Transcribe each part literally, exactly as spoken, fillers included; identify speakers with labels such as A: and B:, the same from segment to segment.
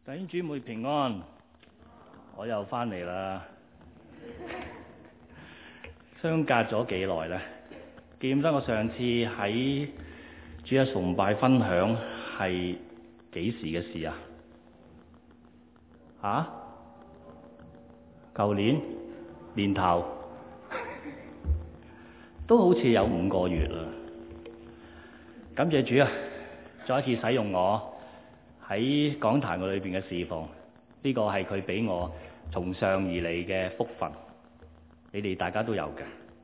A: 弟兄姊妹平安，我又翻嚟啦。相隔咗幾耐呢？記唔得我上次喺主日崇拜分享係幾時嘅事啊？吓？舊年年頭都好似有五個月啦。感謝主啊，再一次使用我喺講壇嘅裏邊嘅侍奉，呢個係佢俾我從上而嚟嘅福分，你哋大家都有嘅。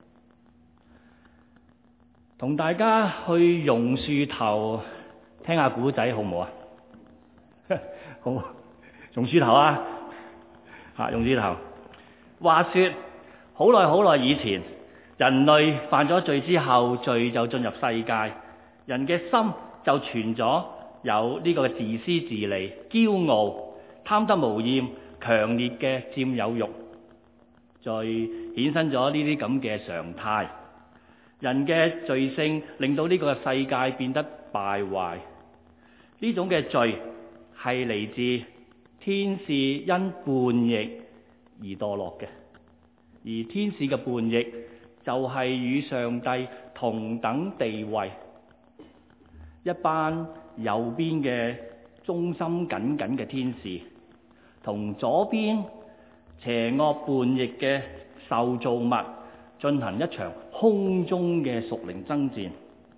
A: 同大家去榕樹頭聽下古仔好唔好啊？好，榕樹頭啊，吓榕樹頭。話說好耐好耐以前，人類犯咗罪之後，罪就進入世界，人嘅心就存咗有呢個自私自利、驕傲、貪得無厭、強烈嘅佔有慾，再衍生咗呢啲咁嘅常態。人嘅罪性令到呢個世界變得敗壞。呢種嘅罪係嚟自天使因叛逆而墮落嘅，而天使嘅叛逆就係與上帝同等地位。一班右邊嘅忠心耿耿嘅天使，同左邊邪惡叛逆嘅受造物進行一場空中嘅屬靈爭戰。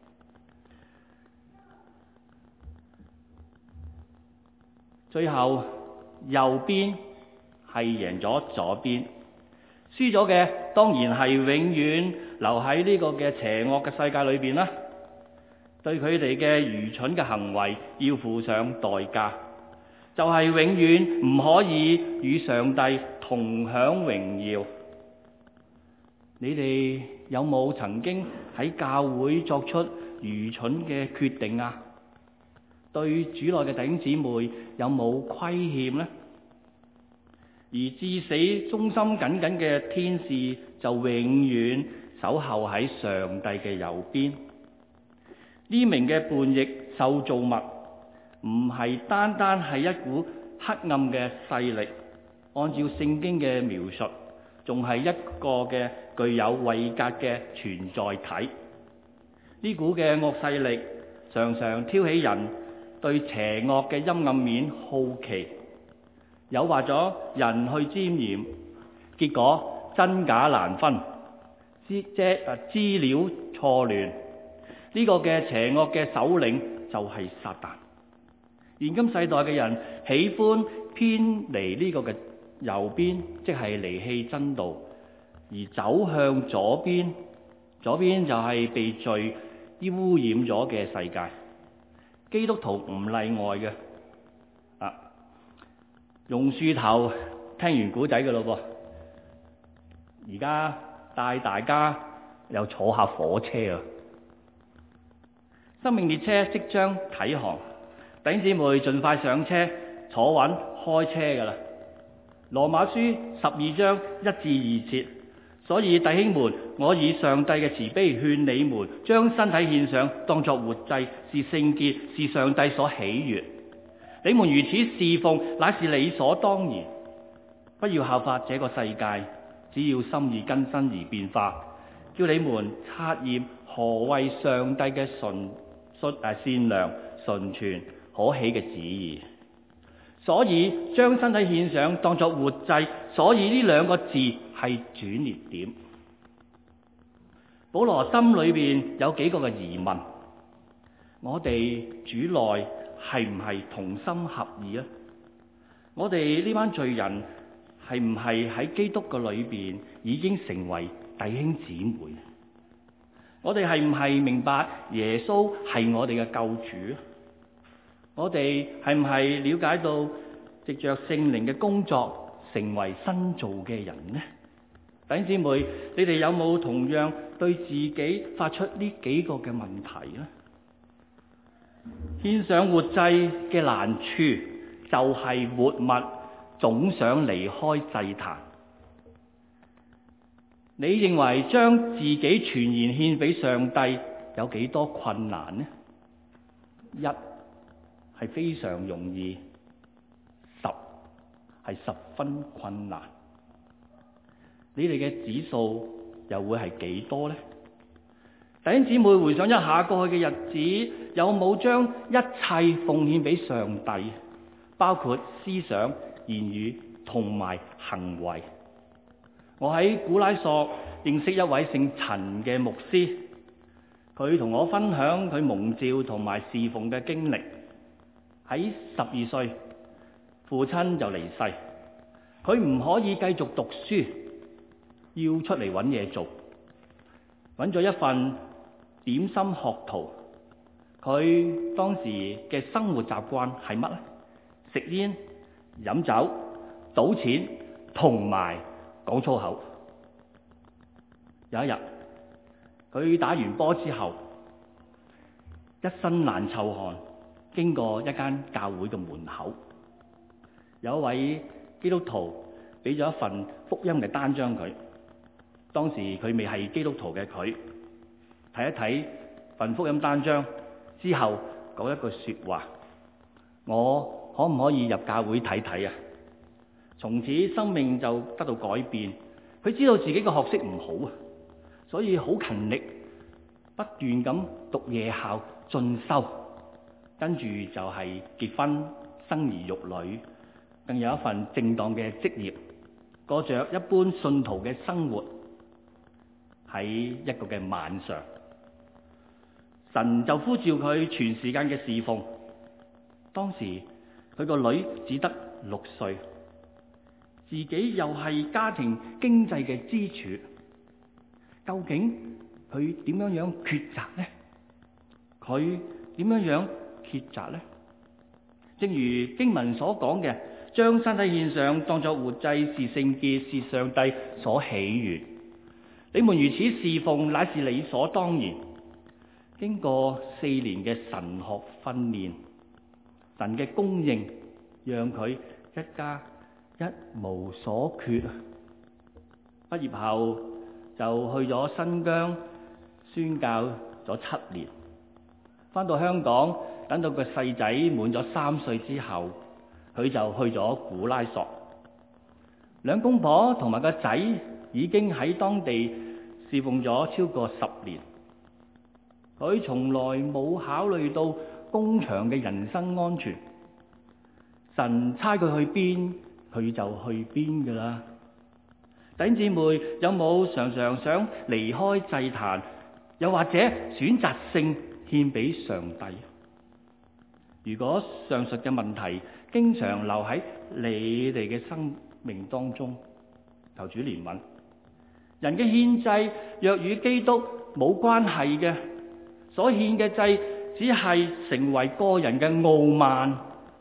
A: 最後右邊係贏咗左邊，輸咗嘅當然係永遠留喺呢個嘅邪惡嘅世界裏邊啦。對佢哋嘅愚蠢嘅行為要付上代價，就係永遠唔可以與上帝同享榮耀。你哋有冇曾經喺教會作出愚蠢嘅決定啊？對主內嘅弟兄姊妹有冇虧欠呢？而至死忠心耿耿嘅天使就永遠守候喺上帝嘅右邊。呢名嘅叛逆受造物唔係單單係一股黑暗嘅勢力，按照聖經嘅描述，仲係一個嘅具有位格嘅存在體。呢股嘅惡勢力常常挑起人對邪惡嘅陰暗面好奇，誘惑咗人去沾染，結果真假難分，資資料錯亂。呢個嘅邪惡嘅首領就係撒旦。現今世代嘅人喜歡偏離呢個嘅右邊，即係離棄真道，而走向左邊。左邊就係被罪污染咗嘅世界。基督徒唔例外嘅。啊，榕樹頭聽完古仔嘅咯噃，而家帶大家又坐下火車啊！生命列車即將啟航，弟兄姊妹盡快上車，坐穩開車噶啦。羅馬書十二章一至二節，所以弟兄們，我以上帝嘅慈悲勸你們，將身體獻上，當作活祭，是聖潔，是上帝所喜悅。你們如此侍奉，乃是理所當然。不要效法這個世界，只要心意更新而變化，叫你們察驗何為上帝嘅純善良、純全、可喜嘅旨意。所以將身體獻上，當作活祭。所以呢兩個字係轉捩點。保羅心裏邊有幾個嘅疑問：我哋主內係唔係同心合意啊？我哋呢班罪人係唔係喺基督嘅裏邊已經成為弟兄姊妹？我哋係唔係明白耶穌係我哋嘅救主？我哋係唔係了解到藉着聖靈嘅工作成為新造嘅人呢？弟兄姊妹，你哋有冇同樣對自己發出呢幾個嘅問題呢？獻上活祭嘅難處就係活物總想離開祭壇。你認為將自己全然獻俾上帝有幾多困難呢？一係非常容易，十係十分困難。你哋嘅指數又會係幾多呢？弟兄姊妹，回想一下過去嘅日子，有冇將一切奉獻俾上帝，包括思想、言語同埋行為？我喺古拉索認識一位姓陳嘅牧師，佢同我分享佢蒙召同埋侍奉嘅經歷。喺十二歲，父親就離世，佢唔可以繼續讀書，要出嚟揾嘢做，揾咗一份點心學徒。佢當時嘅生活習慣係乜呢？食煙、飲酒、賭錢同埋講粗口。有一日，佢打完波之後，一身爛臭汗，經過一間教會嘅門口，有一位基督徒俾咗一份福音嘅單張佢。當時佢未係基督徒嘅佢，睇一睇份福音單張之後，講一句說話：我可唔可以入教會睇睇啊？從此生命就得到改變。佢知道自己嘅學識唔好啊，所以好勤力，不斷咁讀夜校進修，跟住就係結婚生兒育女，更有一份正當嘅職業，過着一般信徒嘅生活。喺一個嘅晚上，神就呼召佢全時間嘅侍奉。當時佢個女只得六歲，自己又係家庭經濟嘅支柱，究竟佢點樣樣抉擇呢？佢點樣樣抉擇呢？正如經文所講嘅，將身體獻上當作活祭，是聖潔，是上帝所喜悅。你們如此侍奉，乃是理所當然。經過四年嘅神學訓練，神嘅供應讓佢一家一無所缺。畢業後就去咗新疆宣教咗七年，返到香港，等到個細仔滿咗三歲之後，佢就去咗古拉索。兩公婆同埋個仔已經喺當地侍奉咗超過十年。佢從來冇考慮到工場嘅人身安全，神差佢去邊，佢就去邊噶啦。弟兄姊妹，有冇常常想離開祭壇，又或者選擇性獻俾上帝？如果上述嘅問題經常留喺你哋嘅生命當中，求主憐憫。人嘅獻祭若與基督冇關係嘅，所獻嘅祭只係成為個人嘅傲慢。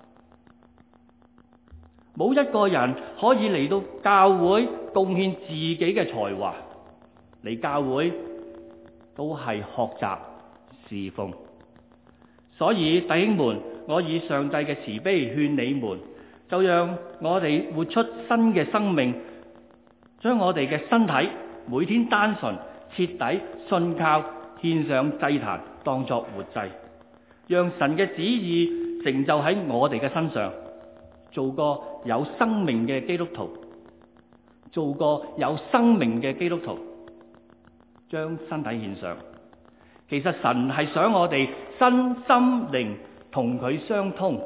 A: 冇一個人可以嚟到教會貢獻自己嘅才華，嚟教會都係學習侍奉。所以弟兄們，我以上帝嘅慈悲勸你們，就讓我哋活出新嘅生命，將我哋嘅身體每天單純徹底信靠獻上祭壇，當作活祭，讓神嘅旨意成就喺我哋嘅身上，做個有生命嘅基督徒，做個有生命嘅基督徒，將身體獻上。其實神係想我哋身心靈同佢相通，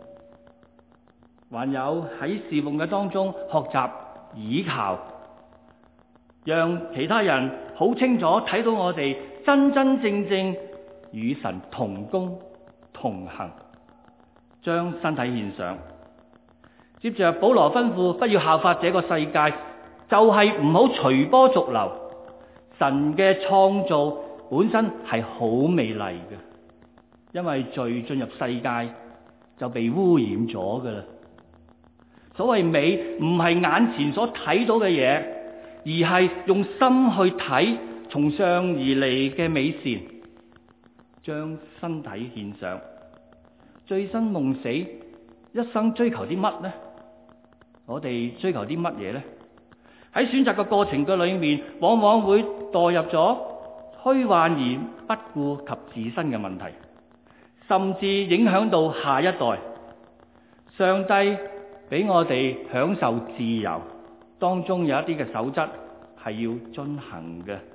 A: 還有喺侍奉嘅當中學習倚靠，讓其他人好清楚睇到我哋真真正正與神同工同行，將身體獻上。接着保羅吩咐不要效法這個世界，就係唔好隨波逐流。神嘅創造本身係好美麗嘅，因為罪進入世界就被污染咗噶啦。所謂美唔係眼前所睇到嘅嘢，而係用心去睇從上而嚟嘅美善，將身體獻上。醉生夢死，一生追求啲乜呢？我哋追求啲乜嘢呢？喺選擇嘅過程嘅裏面，往往會墮入咗虛幻而不顧及自身嘅問題，甚至影響到下一代。上帝俾我哋享受自由，當中有一啲嘅守則係要遵行嘅，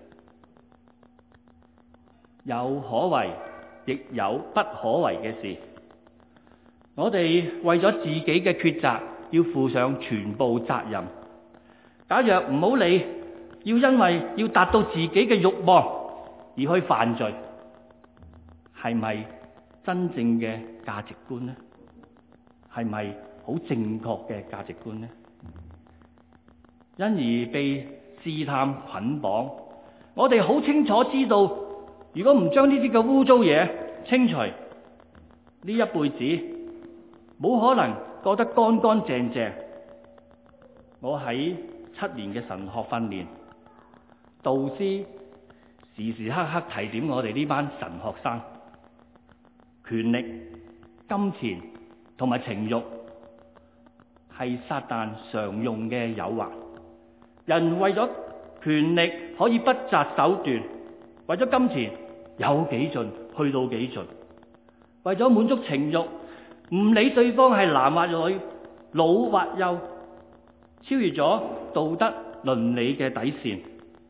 A: 有可為，亦有不可為嘅事。我哋為咗自己嘅抉擇，要負上全部責任。假若唔好理，要因為要達到自己嘅慾望而去犯罪，係咪真正嘅價值觀呢？係咪好正確嘅價值觀呢？因而被試探捆綁，我哋好清楚知道，如果唔將呢啲嘅污糟嘢清除，呢一輩子冇可能過得乾乾淨淨。我喺七年嘅神學訓練，導師時時刻刻提點我哋呢班神學生，權力、金錢同埋情慾係撒旦常用嘅誘惑。人為咗權力可以不擇手段，為咗金錢有幾盡去到幾盡，為咗滿足情慾，唔理對方係男或女、老或幼，超越咗道德倫理嘅底線，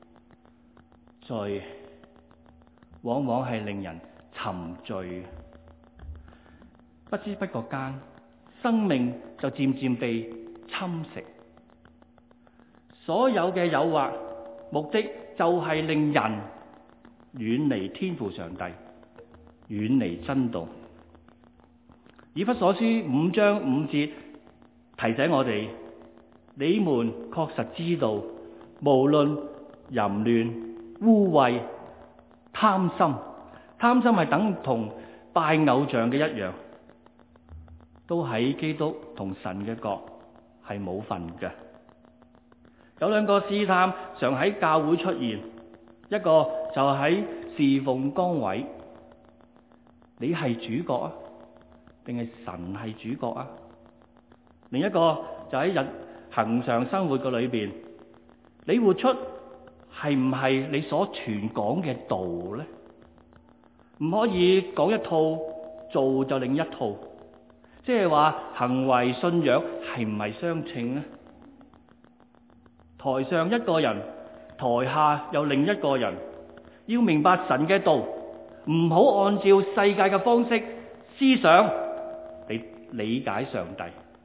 A: 罪往往係令人沉醉，不知不覺間，生命就漸漸被侵蝕。所有嘅誘惑目的就係令人遠離天父上帝，遠離真道。以弗所書五章五節提醒我哋，你們確實知道，無論淫亂、污穢、貪心，貪心係等同拜偶像嘅一樣，都喺基督同神嘅國係冇份嘅。有兩個試探常喺教會出現，一個就喺侍奉崗位，你係主角啊，定係神係主角啊？另一個就喺日恆常生活嘅裏邊，你活出係唔係你所傳講嘅道呢？唔可以講一套做就另一套，即係話行為信仰係唔係相稱呢？台上一個人，台下有另一個人，要明白神嘅道，唔好按照世界嘅方式思想嚟理解上帝。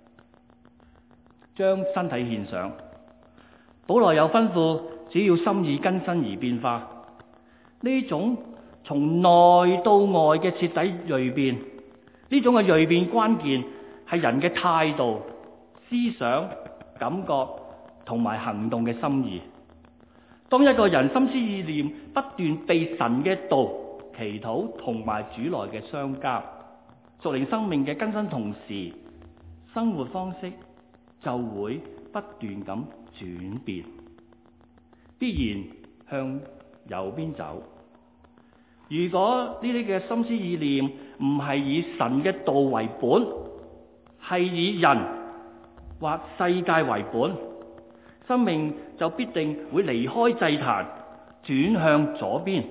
A: 將身體獻上，保羅有吩咐，只要心意更新而變化，呢種從內到外嘅徹底蛻變，呢種嘅蛻變關鍵係人嘅態度、思想、感覺同埋行動嘅心意。當一個人心思意念不斷被神嘅道、祈禱同埋主內嘅相交，屬靈生命嘅更新同時，生活方式就會不斷咁轉變，必然向右邊走。如果呢啲嘅心思意念唔係以神嘅道為本，係以人或世界為本，生命就必定會離開祭壇，轉向左邊。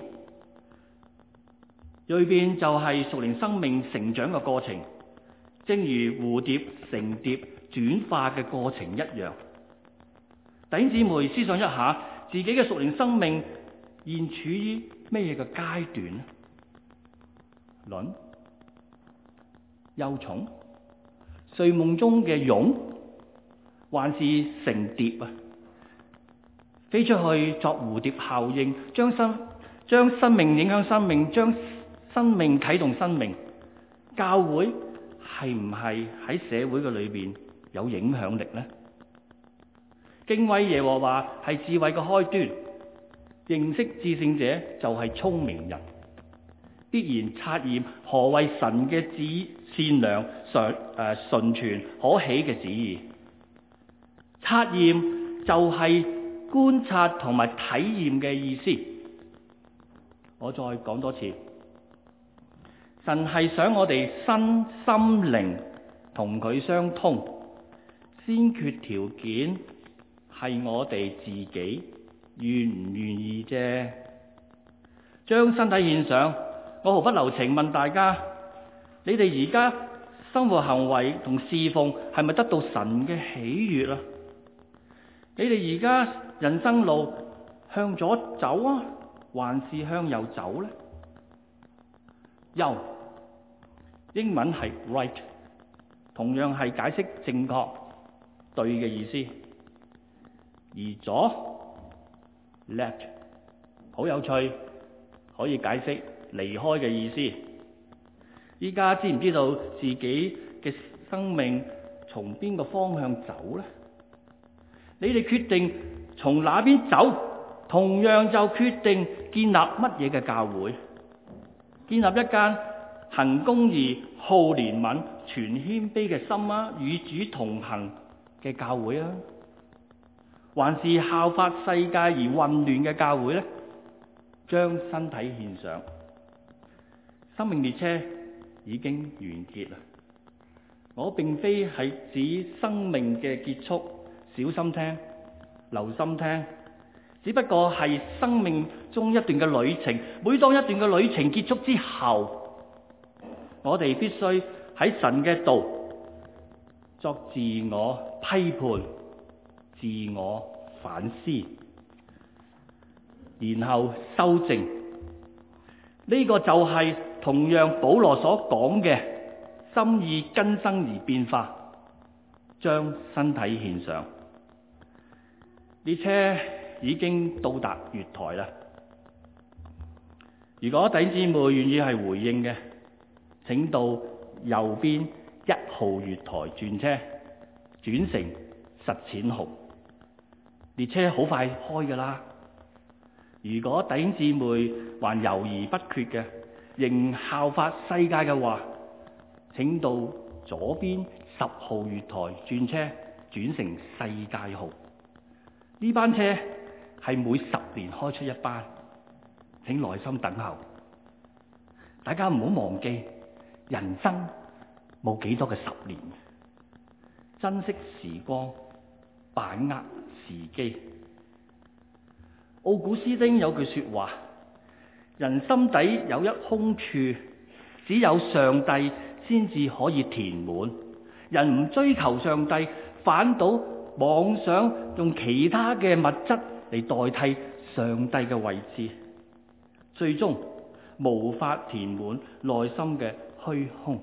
A: 蛻變就係屬靈生命成長嘅過程，正如蝴蝶成蝶轉化嘅過程一樣。弟兄姊妹，思想一下自己嘅屬靈生命現處於咩嘅階段呢？卵、幼蟲、睡夢中嘅蛹，還是成蝶啊？飛出去作蝴蝶效應，將生將生命影響生命，將生命啟動生命。教會係唔係喺社會嘅裏邊有影響力呢？敬畏耶和華係智慧嘅開端，認識至聖者就係聰明人。必然察驗何為神嘅旨善良、純誒純全可喜嘅旨意。察驗就係觀察同埋體驗嘅意思。我再講多次，神係想我哋身心靈同佢相通，先決條件係我哋自己願唔願意啫。將身體獻上，我毫不留情問大家：你哋而家生活行為同侍奉係咪得到神嘅喜悅啊？你哋而家人生路向左走啊，還是向右走呢？右英文係 right， 同樣係解釋正確對嘅意思，而左 left 好有趣，可以解釋離開嘅意思。依家知唔知道自己嘅生命從邊個方向走呢？你哋決定從哪邊走，同樣就決定建立乜嘢嘅教會。建立一間行公義、好憐憫、全謙卑嘅心啊，與主同行嘅教會啊，還是效法世界而混亂嘅教會呢？將身體獻上。生命列車已經完結啦。我並非係指生命嘅結束，小心聽，留心聽，只不過係生命中一段嘅旅程。每當一段嘅旅程結束之後，我哋必須喺神嘅道作自我批判、自我反思，然後修正。呢個就係同樣保羅所講嘅心意更新而變化，將身體獻上。列車已經到達月台啦。如果弟兄姊妹願意係回應嘅，請到右邊一號月台轉車，轉乘實踐號。列車好快開㗎啦。如果弟兄姊妹還猶豫不決嘅，仍效法世界嘅話，請到左邊十號月台轉車，轉乘世界號。呢班車係每十年開出一班，請耐心等候。大家唔好忘記，人生冇幾多嘅十年，珍惜時光，把握時機。奧古斯丁有句說話：人心底有一空處，只有上帝先至可以填滿。人唔追求上帝，反倒妄想用其他嘅物質嚟代替上帝嘅位置，最終無法填滿內心嘅虛空，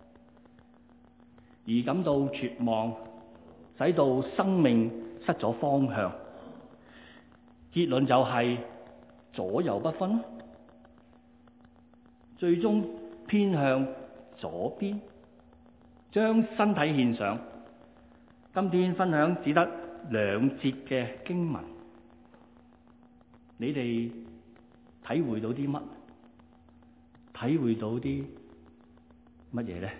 A: 而感到絕望，使到生命失咗方向。結論就係左右不分，最終偏向左邊，將身體獻上。今天分享只得兩節嘅經文，你哋體會到啲乜？體會到啲乜嘢呢？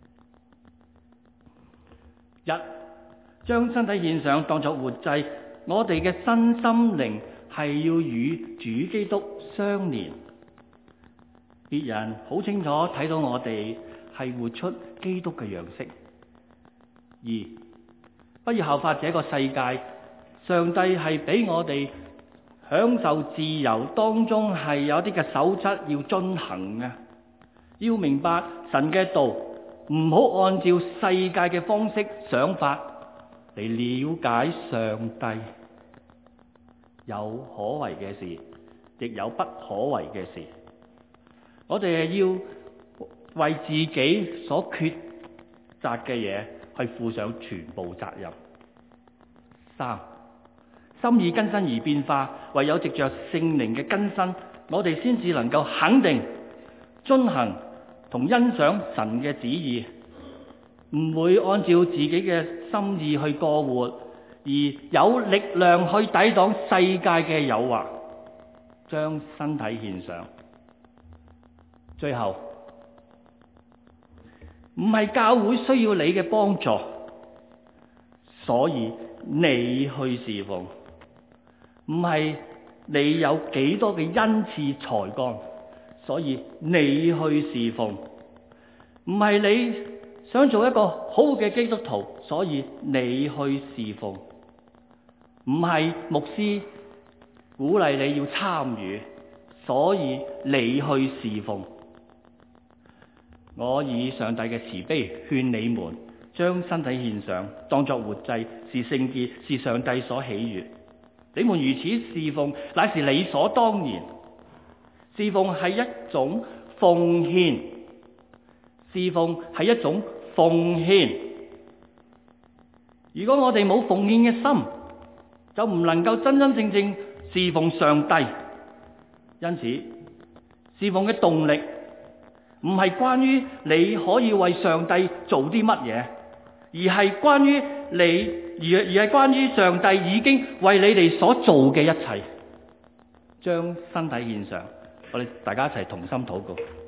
A: 一，將身體獻上當作活祭，我哋嘅身心靈係要與主基督相連。別人好清楚睇到我哋係活出基督嘅樣式。二，不要效法這個世界，上帝係俾我哋享受自由當中係有啲嘅守則要遵行嘅。要明白神嘅道，唔好按照世界嘅方式想法嚟了解上帝。有可為嘅事，亦有不可為嘅事。我哋係要為自己所抉擇嘅嘢去負上全部責任。三，心意更新而變化，唯有藉着聖靈嘅更新，我哋先至能夠肯定、遵行同欣賞神嘅旨意，唔會按照自己嘅心意去過活，而有力量去抵擋世界嘅誘惑，將身體獻上。最後，唔係教會需要你嘅幫助，所以你去侍奉；唔係你有幾多嘅恩賜才幹，所以你去侍奉；唔係你想做一個好嘅基督徒，所以你去侍奉；唔係牧師鼓勵你要參與，所以你去侍奉。 我以上帝嘅慈悲勸你們，將身體獻上，當作活祭，是聖潔，是上帝所喜悅。你們如此侍奉，乃是理所當然。侍奉係一種奉獻，侍奉係一種奉獻。如果我哋冇奉獻嘅心，就唔能夠真真正正侍奉上帝。因此，侍奉嘅動力唔係關於你可以為上帝做啲乜嘢，而係關於你，而而係關於上帝已經為你哋所做嘅一切。將身體獻上，我哋大家一齊同心禱告。